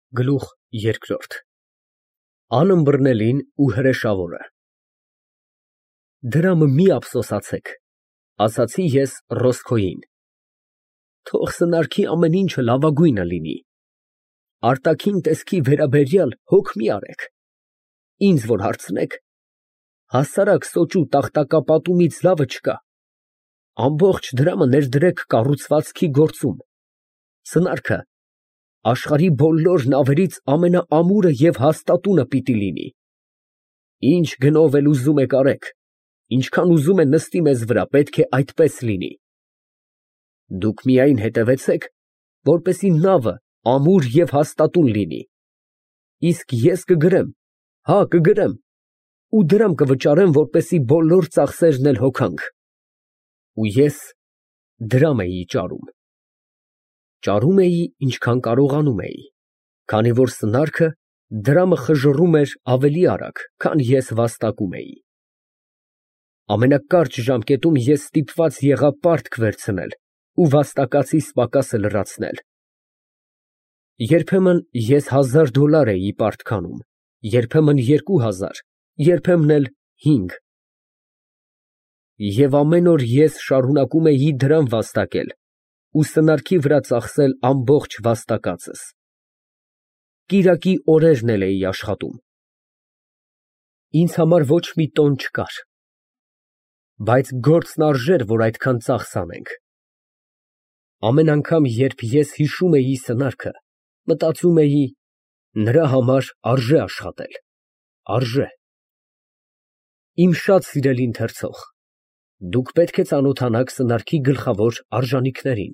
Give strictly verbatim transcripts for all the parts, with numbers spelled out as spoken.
Գլուխ երկրորդ Անըմբռնելին ու հրեշավորը Դրամը մի ափսոսացեք, ասացի ես Ռոսկոյին, թող սնարքի ամեն ինչը լավագույնը լինի, արտաքին տեսքի վերաբերյալ հոգ մի արեք, ինձ որ հարցնեք, հասարակ սոճու տախտակապատումից լավը չկա, ամբողջ դրամը ներդրեք կառուցվածքի գործում, սնարքը աշխարհի բոլոր նավերից ամենաամուրը և հաստատունը պիտի լինի, ինչ գնով էլ ուզում եք արեք, ինչքան ուզում է նստի մեզ վրա, պետք է այդպես լինի, դուք միայն հետևեցեք, որպեսզի նավը ամուր և հաստատուն լինի, իսկ ես կգրեմ, հա կգրեմ, ու դրամ կվճարեմ, որպեսզի բոլոր ծախսերն էլ հոգանք, ու ես դրամ էի ճարում, ճարում էի, ինչքան կարողանում էի, քանի որ սնարքը դրամը խժռում էր ավելի արագ, քան ես վաստակում էի, ամենակարճ ժամկետում ես ստիպված եղա պարտք վերցնել ու վաստակածիս պակասը լրացնել, երբեմն ես հազար դոլար էի պարտք անում, երբեմն երկու հազար, երբեմն էլ հինգ, և ամեն օր ես շարունակում էի դրամ վաստակել ու սնարքի վրա ծախսել ամբողջ վաստակածս, կիրակի օրերն էլ էի աշխատում, ինձ համար ոչ մի տոն չկար, բայց գործն արժեր, որ այդքան ծախս անենք, ամեն անգամ, երբ ես հիշում էի սնարքը, մտածում էի, նրա համար արժե աշխատել, արժե, իմ շատ սիրելի ընթերցող, դուք պետք է ծանոթանաք սնարքի գլխավոր արժանիքներին,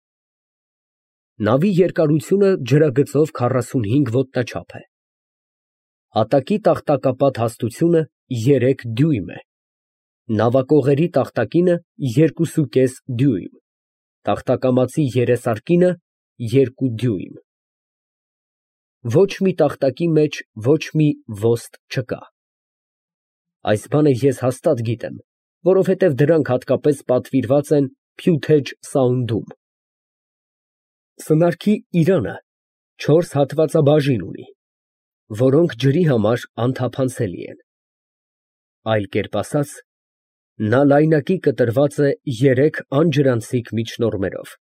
նավի երկարությունը ջրագծով քառասունհինգ ոտնաչափ է, հատակի տախտակապատ հաստությունը երեք դյույմ է, նավակողերի տախտակինը երկուսուկես դյույմ, տախտակամածի երեսարկինը երկու դյույմ, ոչ մի տախտակի մեջ ոչ մի ոստ չկա, այս բանը ես հաստատ գիտեմ, որովհետև դրանք հատկապես պատվիրված են Փյութեջ Սաունդում, սնարքի իրանը չորս հատվածաբաժին ունի, որոնք ջրի համար անթափանցելի են, այլ կերպ ասած, նա լայնակի կտրված է երեք անջրանցիկ միջնորմերով,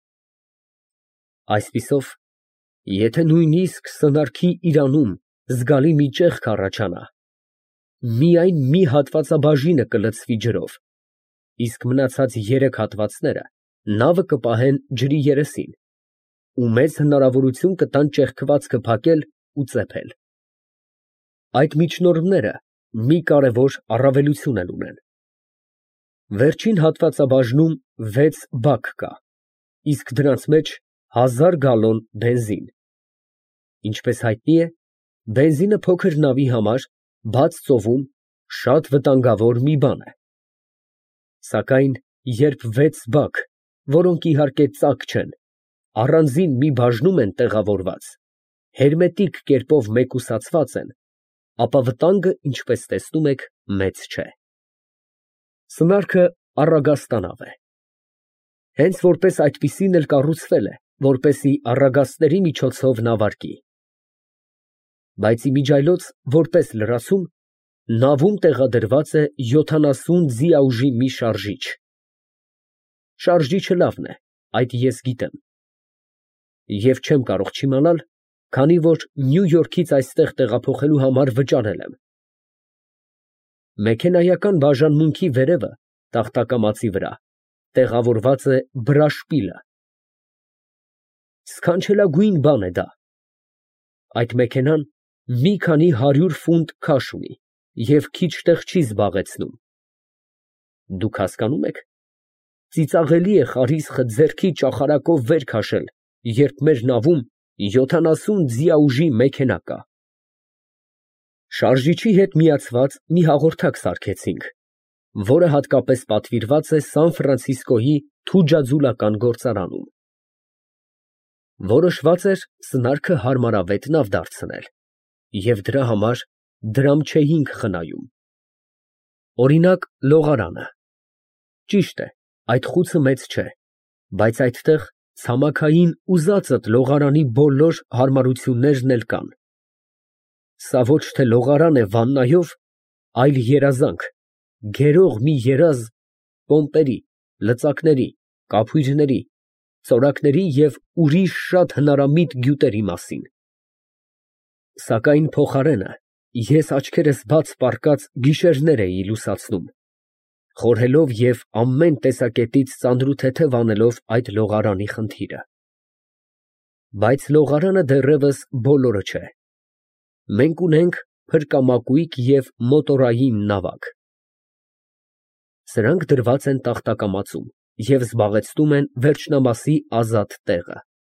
այսպիսով, եթե նույնիսկ սնարքի իրանում զգալի մի ճեղք առաջանա, միայն մի հատվածաբաժինը կլցվի ջրով, իսկ մնացած երեք հատվածները նավը կպահեն ջրի երեսին ու մեծ հնարավորություն կտան ճեղքվածքը փակել ու ծեփել, այդ միջնորմները մի կարևոր առավելություն էլ ունեն, վերջին հատվածաբաժնում վեց բակ կա, իսկ դրանց մեջ հազար գալոն բենզին, ինչպես հայտնի է, բենզինը փոքր նավի համար բաց ծովում շատ վտանգավոր մի բան է, սակայն երբ վեց բակ, որոնք իհարկե ծակ չեն, առանձին մի բաժնում են տեղավորված, հերմետիկ կերպով մեկուսացված են, ապա վտանգը, ինչպես տեսնում եք, մեծ չէ, սնարքը առագաստանավ է, հենց որպես այդպիսին էլ կառուցվել է, որպեսզի առագաստների միջոցով նավարկի, բայց իմիջիայլոց, որպես լրացում, նավում տեղադրված է յոթանասուն ձիաուժի մի շարժիչ, շարժիչը լավն է, այդ ես գիտեմ, և չեմ կարող չիմանալ, քանի որ Նյու Յորքից այստեղ տեղափոխելու համար վճարել եմ, մեքենայական բաժանմունքի վերևը, տախտակամածի վրա, տեղավորված է բրաշպիլը, սքանչելագույն բան է դա, այդ մեքենան մի քանի հարյուր ֆունտ քաշ ունի և քիչ տեղ չի զբաղեցնում, դուք հասկանում եք, ծիծաղելի է խարիսխը ձեռքի ճախարակով վեր քաշել, երբ մեր նավում յոթանասուն ձիաուժի մեքենա կա, շարժիչի հետ միացված մի հաղորդակ սարքեցինք, որը հատկապես պատվիրված է Սան Ֆրանցիսկոյի թուջաձուլական գործարանում, որոշված էր սնարքը հարմարավետ նավ դարձնել և դրա համար դրամ չէինք խնայում, օրինակ լողարանը, ճիշտ է, այդ խուցը մեծ չէ, բայց այդտեղ ցամաքային ուզածդ լողարանի բոլոր հարմարություններն էլ կան։ Սա ոչ թե լողարան է վաննայով, այլ երազանք, գերող մի երազ պոմպերի, լծակների, կափույրների, ծորակների և ուրիշ շատ հնարամիտ գյուտերի մասին։ Սակայն փոխարենը ես աչքերս բաց պառկած գիշերներ էի լուսացնում, խորհելով և ամեն տեսակետից ծանրութեթև անելով այդ լողարանի խնդիրը։ Բայց լողարանը դեռևս բոլորը չէ։ Մենք ունենք փրկամակույկ և մոտորային նավակ։ Սրանք դրված են տախտակամածում և զբաղեցնում են վերջնամասի ազատ տեղը։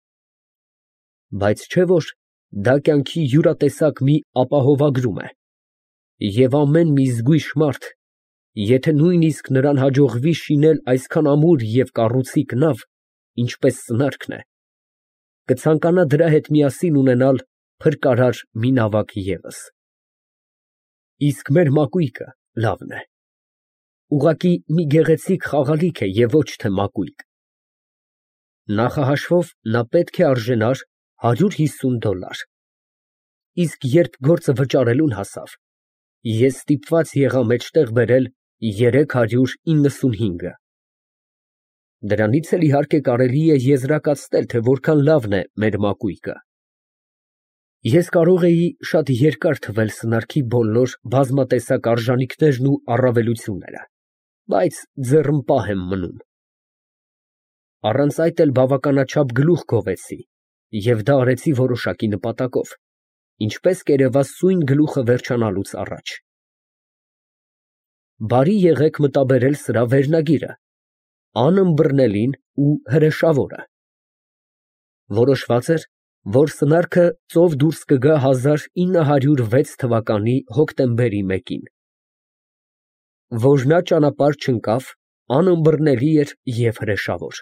Բայց չէ՞ որ դա կյանքի յուրատեսակ մի ապահովագրում է, և ամեն մի զգույշ մարդ, եթե նույնիսկ նրան հաջողվի շինել այսքան ամուր և կառուցիկ նավ, ինչպես սնարքն է, կցանկանա դրա հետ միասին ունենալ փրկարար մի նավակ ևս։ Իսկ մեր մակույկը լավն է, ուղղակի մի գեղեցիկ խաղալիք է և ոչ թե մակույկ։ Նախահաշվով նա պետք է արժենար հարյուր հիսուն դոլար, իսկ երբ գործը վճարելուն հասավ, ես ստիպված եղա մեջտեղ բերել երեք հարյուր իննսունհինգը։ Դրանից էլ իհարկե կարելի է եզրակացնել, թե որքան լավն է մեր մակույկը։ Ես կարող էի շատ երկար թվել սնարքի բոլոր բազմատեսակ արժանինքներն ու առավելությունները, բայց ձեռում պահ եմ մնում։ Առանց այդ էլ բավականաչափ գլուխ գովեցի և դա արեցի որոշակի նպատակով, ինչպես կերևա սույն գլուխը վերջանալուց առաջ։ Բարի եղեք մտաբերել սրա վերնագիրը՝ անըմբռնելին ու հրեշավորը։ Որոշված էր, որ սնարքը ծով դուրս կգա հազար ինը հարյուր վեց թվականի հոկտեմբերի մեկին։ Որ նա ճանապարհ չընկավ, անըմբռնելի էր և հրեշավոր։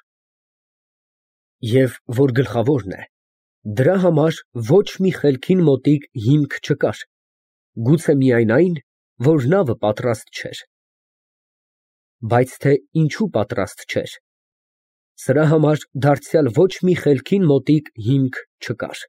Եվ որ գլխավորն է, դրա համար ոչ մի խելքին մոտիկ հիմք չկար, գուցե միայն այն, որ նավը պատրաստ չէր։ Բայց թե ինչու պատրաստ չէր, սրա համար դարձյալ ոչ մի խելքին մոտիկ հիմք չկար։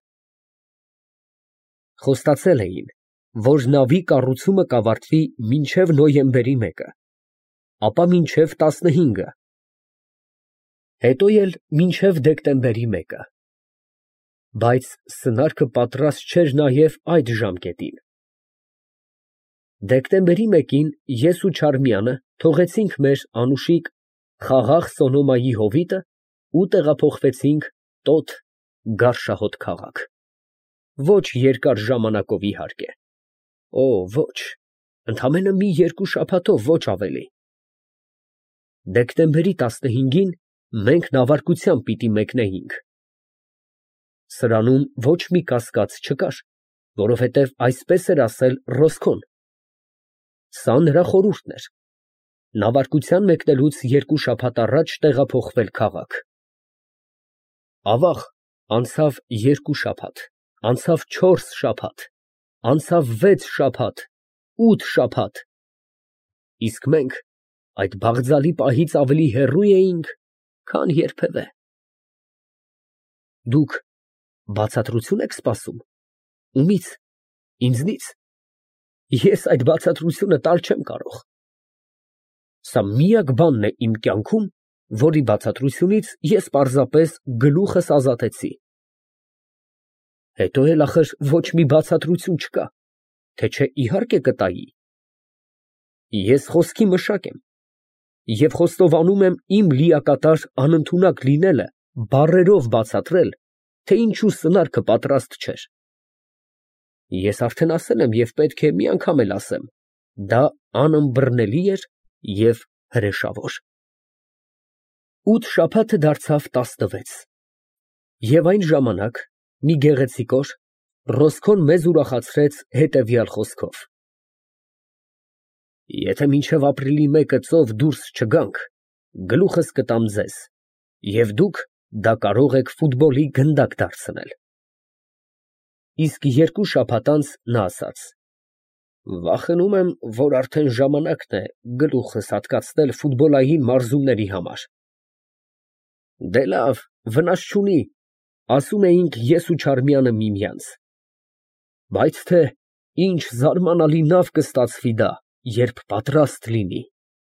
Խոստացել էին, որ նավի կառուցումը կավարտվի մինչև նոյեմբերի մեկը, ապա մինչև տասնհինգը, հետո էլ մինչև դեկտեմբերի մեկը, բայց սնարքը պատրաստ չէր նաև այդ ժամկետին։ Դեկտեմբերի մեկին ես ու Չարմյանը թողեցինք մեր անուշիկ խաղաղ Սոնոմայի հովիտը ու տեղափոխվեցինք տոտ Գարշահոտ քաղաք։ Ոչ երկար ժամանակով, իհարկե, օ, ոչ, ընդամենը մի երկու շաբաթով, ոչ ավելի։ Դեկտեմբերի տասնհինգին մենք նավարկությամբ պիտի մեկնեինք։ Սրանում ոչ մի կասկած չկար, որովհետև այսպես էր ասել Ռոսկոն։ Սա նրա խորհուրդն էր, նավարկության մեկնելուց երկու շաբաթ առաջ տեղափոխվել քաղաք։ Ավաղ, անցավ երկու շաբաթ, անցավ չորս շաբաթ, անցավ վեց շաբաթ, ութ շաբաթ, իսկ մենք այդ բաղձալի պահից ավելի հեռու էինք, քան երբևէ։ Դուք բացատրություն եք սպասում։ Ումի՞ց, ինձնի՞ց։ Ես այդ բացատրությունը տալ չեմ կարող։ Սա միակ բանն է իմ կյանքում, որի բացատրությունից ես պարզապես գլուխս ազատեցի։ Հետո էլ ախր ոչ մի բացատրություն չկա, թե չէ իհարկե կտայի։ Ես խոսքի մշակ եմ և խոստովանում եմ իմ լիակատար անընդունակ լինելը բառերով բացատրել, թե ինչու սնարքը պատրաստ չէր։ Ես արդեն ասել եմ և պետք է մի անգամ էլ ասեմ. դա անըմբռնելի էր և հրեշավոր։ Ութ շաբաթը դարձավ տասնվեց, և այն ժամանակ, մի գեղեցիկ օր, Ռոսկոն մեզ ուրախացրեց հետևյալ խոսքով. Եթե մինչև ապրիլի մեկը ծով դուրս չգանք, գլուխս կտամ ձեզ, և դուք դա կարող եք ֆուտբոլի գնդակ դարձնել։ Իսկ երկու շաբաթ անց նա ասաց. Վախենում եմ, որ արդեն ժամանակն է գլուխս հատկացնել ֆուտբոլային մարզումների համար։ Դե լավ, վնաս չունի, ասում էինք ես ու Չարմյանը միմյանց։ Բայց թե ինչ զարմանալի նավ կստացվի դա, երբ պատրաստ լինի։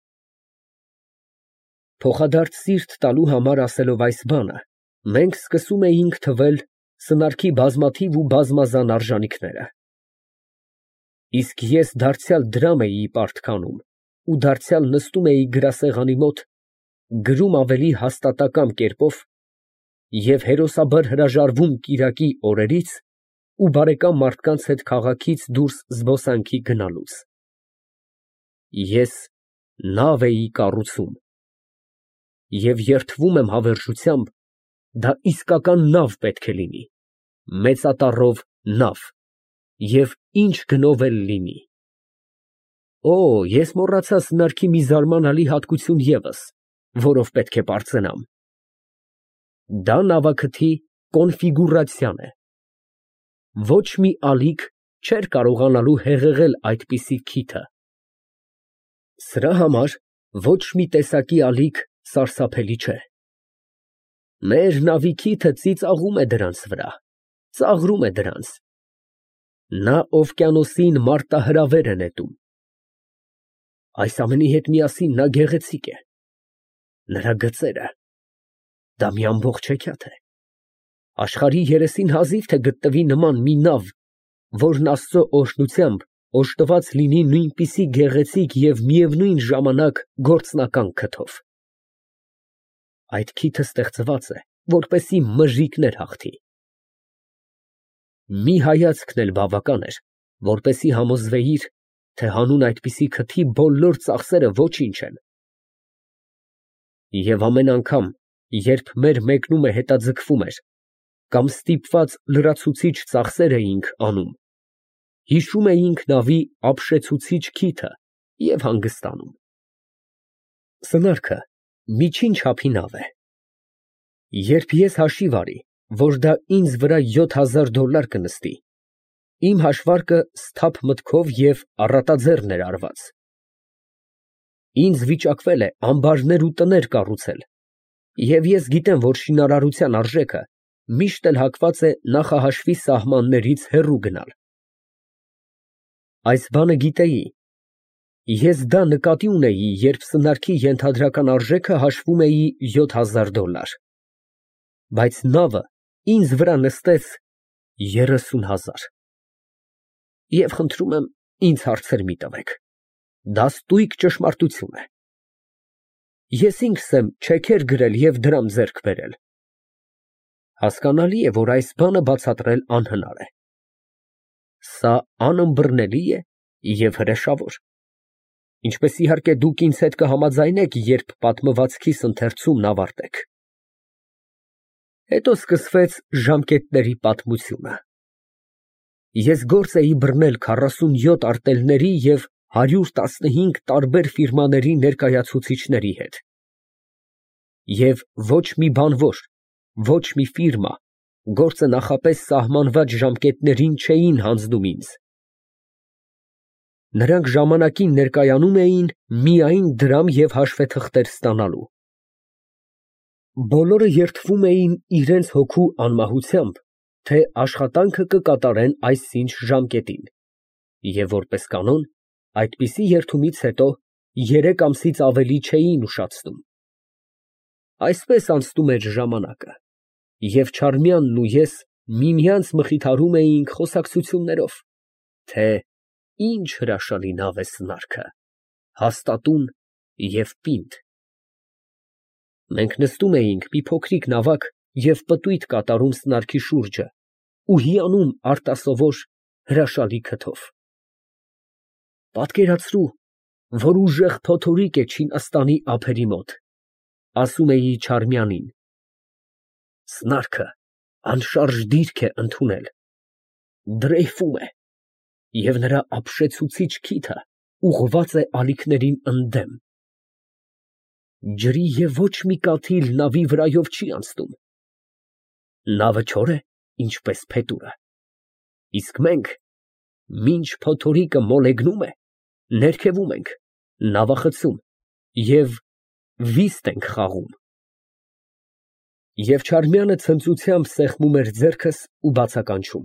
Փոխադարձ սիրտ տալու համար ասելով այս բանը, մենք սկսում էինք թվել սնարքի բազմաթիվ ու բազմազան արժանիքները։ Իսկ ես դարձյալ դրամ էի պարտքանում ու դարձյալ նստում էի գրասեղանի մոտ, գրում ավելի հաստատակամ կերպով և հերոսաբար հրաժարվում կիրակի օրերից ու բարեկամ մարդկանց հետ քաղաքից դուրս զբոսանքի գնալուց։ Ես նավ էի կառուցում և երդվում եմ հավերժությամբ, դա իսկական նավ պետք է լինի, մեծատառով նավ, և ինչ գնով էլ լինի։ Օ, ես մոռացա սնարքի մի զարմանալի հատկություն ևս, որով պետք է պարծենամ։ Դա նավաքթի կոնֆիգուրացիան է։ Ոչ մի ալիք չէր կարողանալու հեղեղել այդպիսի քիթը։ Սրա համար ոչ մի տեսակի ալիք սարսափելի չէ։ Մեր նավի քիթը ծիծաղում է դրանց վրա, ծաղրում է դրանց։ Նա օվկիանոսին մարտահրավեր է նետում։ Այս ամենի հետ միասին նա գեղեցիկ է։ Նրա գծերը, դա մի ամբողջ հեքիաթ է։ Աշխարհի երեսին հազիվ թե գտնվի նման մի նավ, որն Աստծո օրհնությամբ օժտված լինի նույնպիսի գեղեցիկ և միևնույն ժամանակ գործնական քթով։ Այդ քիթը ստեղծված է, որպեսզի մժիկներ հաղթի։ Մի հայացքն էլ բավական էր, որպեսզի համոզվեիր, թե հանուն այդպիսի քթի բոլոր ծախսերը ոչինչ են։ Եվ ամեն անգամ, երբ մեր մեկնումը հետաձգվում էր, կամ ստիպված լրացուցիչ ծախսեր էինք անում, հիշում էինք նավի ապշեցուցիչ քիթը և հանգստանում։ Սնարքը միջին չափի նավ է։ Երբ ես հաշիվ արի, որ դա ինձ վրա յոթ հազար դոլար կնստի, իմ հաշվարկը սթափ մտքով և առատաձեռն էր արված։ Ինձ վիճակվել է ամբարներ ու տներ կառուցել, և ես գիտեմ, որ շինարարության արժեքը միշտ էլ հակված է նախահաշվի սահմաններից հեռու գնալ։ Այս բանը գիտեի։ Ես դա նկատի ունեի, երբ սնարքի ենթադրական արժեքը հաշվում էի յոթ հազար դոլար, բայց նավը ինձ վրա նստեց երեսուն հազար։ Եվ խնդրում եմ, ինձ հարցեր մի տվեք, դա ստույգ ճշմարտություն է։ Ես ինքս եմ չեքեր գրել և դրամ ձեռք բերել։ Հասկանալի է, որ այս բանը բացատրել անհնար է։ Սա անըմբռնելի է և հրեշավոր, ինչպես իհարկե դուք ինձ հետ կհամաձայնեք, երբ պատմվածքիս ընթերցումն ավարտեք։ Հետո սկսվեց ժամկետների պատմությունը։ Ես գործ էի բռնել քառասունյոթ արտելների և հարյուր տասնհինգ տարբեր ֆիրմաների ներկայացուցիչների հետ։ Եվ ոչ մի բանվոր, ոչ մի ֆիրմա գործը նախապես սահմանված ժամկետներին չէին հանձնում ինձ։ Նրանք ժամանակին ներկայանում էին միայն դրամ և հաշվետխտեր ստանալու։ Բոլորը երդվում էին իրենց հոգու անմահությամբ, թե աշխատանքը կկատարեն այսինչ ժամկետին, և որպես կանոն, այդպիսի երդումից հետո երեք ամսից ավելի չէին ուշացնում։ Այսպես անցնում էր ժամանակը, և Չարմյանն ու ես միմյանց մխիթարում էինք խոսակցություններով, թե ինչ հրաշալի նավ է սնարքը, հաստատուն և պինդ։ Մենք նստում էինք մի փոքրիկ նավակ և պտույտ կատարում սնարքի շուրջը ու հիանում արտասովոր հրաշալի քթով։ Պատկերացրու, որ ուժեղ փոթորիկ է Չինաստանի ափերի մոտ, ասում էի Չարմյանին։ Սնարքը անշարժ դիրք է ընդունել, դրեյֆում է, և նրա ապշեցուցիչ քիթը ուղղված է ալիքներին ընդդեմ։ Ջրի և ոչ մի կաթիլ նավի վրայով չի անցնում։ Նավը չոր է, ինչպես փետուրը, իսկ մենք, մինչ փոթորիկը մոլեգնում է, ներքևում ենք, նավախցում և վիստ ենք խաղում։ Եվ Չարմյանը ցնծությամբ սեղմում էր ձեռքս ու բացականչում.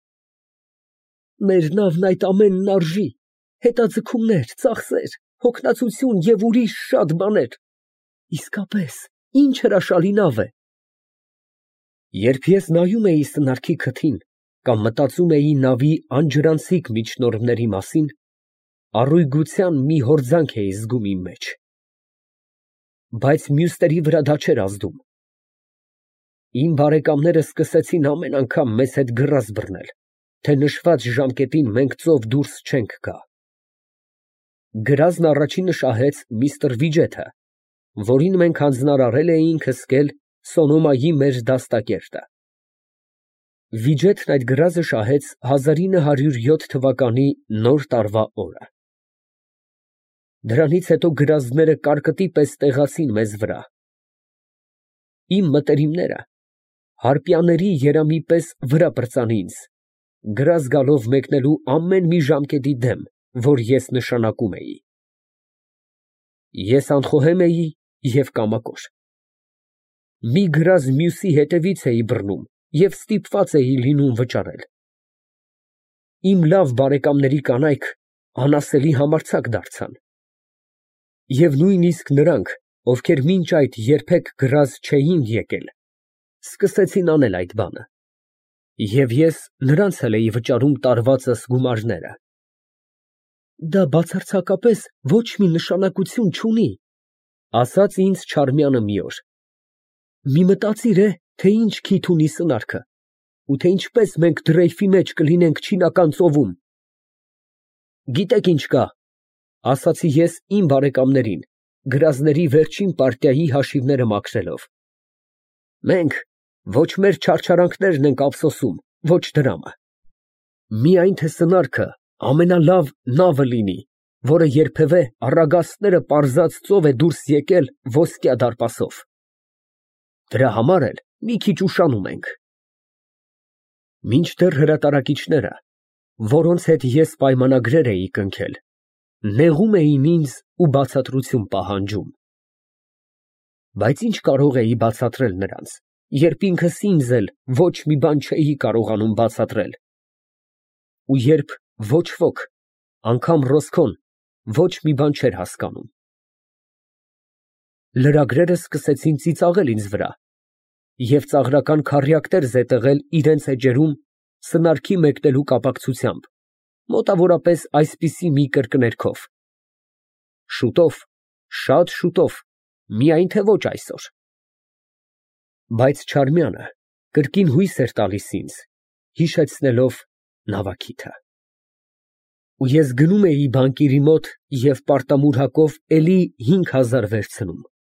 Մեր նավն այդ ամենն արժի, հետաձգումներ, ծախսեր, հոգնածություն և ուրիշ շատ բաներ, իսկապես ինչ հրաշալի նավ է։ Երբ ես նայում էի սնարքի քթին կամ մտածում էի նավի անջրանցիկ միջնորդների մասին, առույգության մի հորձանք էի զգում իմ մեջ, բայց մյուսների վրա դա չէր ազդում։ Իմ բարեկամները սկսեցին ամեն անգամ մեզ հետ գռազ բռնել, թե նշված ժամկետին մենք ծով դուրս չենք գա։ Գրազն առաջինը շահեց միստր Վիջեթը, որին մենք հանձնարարել էինք հսկել Սոնոմայի մեր դաստակերտը։ Վիջեթն այդ գրազը շահեց հազար ինը հարյուր յոթ թվականի նոր տարվա օրը։ Դրանից հետո գրազները կարկտի պես տեղացին մեզ վրա։ Իմ մտերիմները հարպյաների երամի պես վրա պրծան ինձ, գրազ գալով մեկնելու ամեն մի ժամկետի դեմ, որ ես նշանակում էի։ Ես անխոհեմ էի և կամակոր։ Մի գրազ մյուսի հետևից էի բռնում և ստիպված էի լինում վճարել։ Իմ լավ բարեկամների կանայք անասելի համարձակ դարձան։ Եվ նույնիսկ նրանք, ովքեր մինչ այդ երբեք գրազ չէին եկել, սկսեցին անել այդ բանը, և ես նրանց էլ էի վճարում տարվածս գումարները։ Դա բացարձակապես ոչ մի նշանակություն չունի, ասաց ինձ Չարմյանը մի օր։ Մի մտածիր է, թե ինչ քիթ ունի սնարքը, ու թե ինչպես մենք դրեյֆի մեջ կլինենք Չինական ծովում։ Գիտեք ինչ կա, ասացի ես իմ բարեկամներին, գրազների վերջին պարտիայի հաշիվները մաքրելով։ Մենք ոչ մեր չարչարանքներն ենք ափսոսում, ոչ դրամը։ Միայն թե սնարքը ամենալավ նավը լինի, որը երբևէ առագաստները պարզած ծով է դուրս եկել ոսկյա դարպասով։ Դրա համար էլ մի քիչ ուշանում ենք։ Մինչդեռ հրատարակիչները, որոնց հետ ես պայմանագրեր էի կնքել, նեղում էին ինձ ու բացատրություն պահանջում։ Բայց ինչ կարող էի բացատրել նրանց, երբ ինքս ինձ էլ ոչ մի բան չէի կարողանում բացատրել, ու երբ ոչ ոք, անգամ Ռոսկոն, ոչ մի բան չէր հասկանում։ Լրագրերը սկսեցին ծիծաղել ինձ վրա և ծաղրական քառյակներ զետեղել իրենց էջերում սնարքի մեկնելու կապակցությամբ, մոտավորապես այսպիսի մի կրկներգով. շուտով, շատ շուտով, միայն թե ոչ այսօր։ Բայց Չարմյանը կրկին հույս էր տալիս ինձ, հիշեցնելով նավակիթը։ Ու ես գնում էի բանկիրի մոտ և պարտամուրհակով էլի հինգ հազար վերցնում։